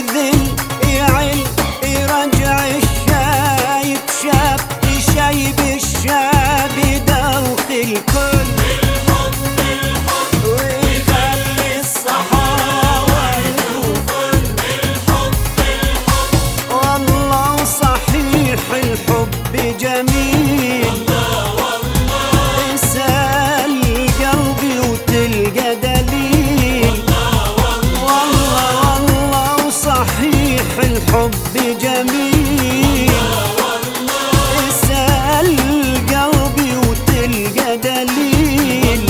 يذل يعل يرجع الشايب شاب يشيب الشاب يدوخ الكل بالحب بالحب ويخلي الصحاوة بالحب بالحب والله وصحيح الحب جميل والله اسأل قلبي وتلقى دليل والله وصحيح الحب جميل اسأل قلبي وتلقى دليل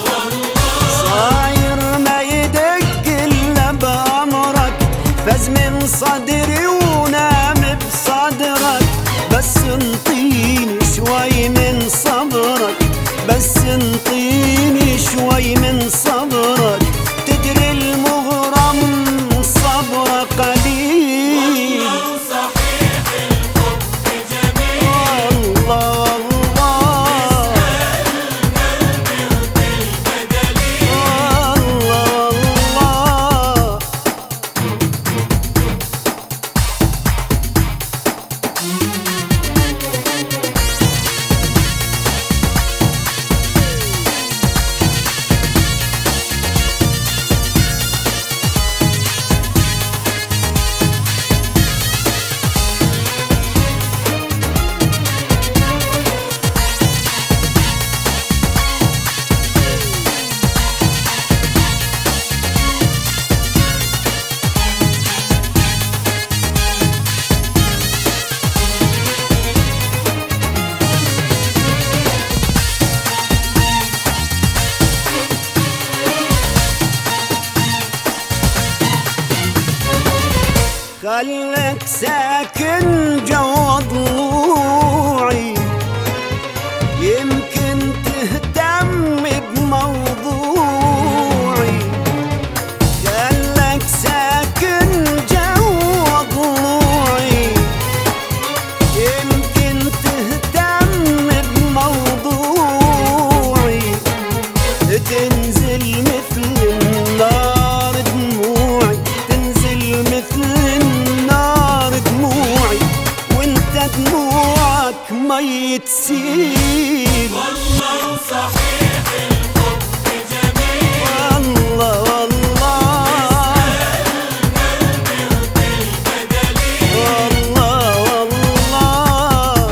صاير ما يدق إلا بأمرك فاز من صدري ونام بصدرك بس انطيني شوي من صبرك بس انطيني شوي من صبرك تدري المغرم صبره قليل صحيح الحب جميل الله الله قلبي وتلقى دليل الله الله خلك ساكن جوا ضلوعي يمكن تهتم بموضوعي خلك ساكن جوا ضلوعي يمكن تهتم بموضوعي تنزل مثل النار دموعي تنزل مثل النار دموعي وانت دموعك مي تسيل والله صحيح الحب جميل والله والله قلبي وتلقى دليل والله والله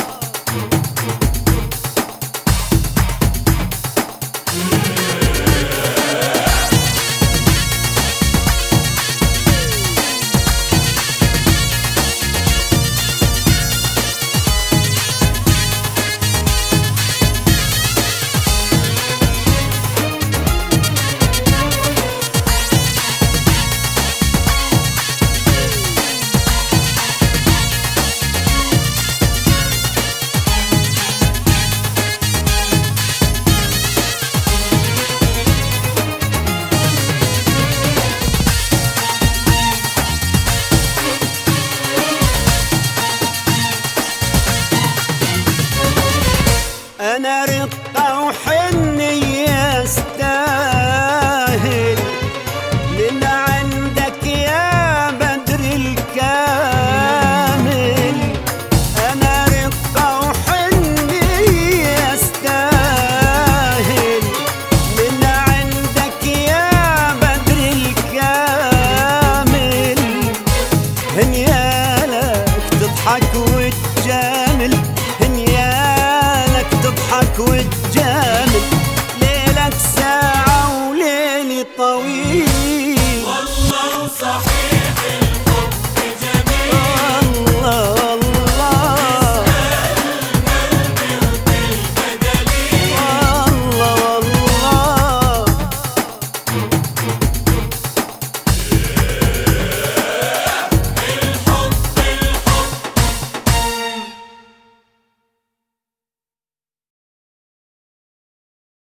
أنا رقة وحنية استاهل من عندك يا بدر الكامل أنا رقة وحنية استاهل من عندك يا بدر الكامل هنيالك تضحك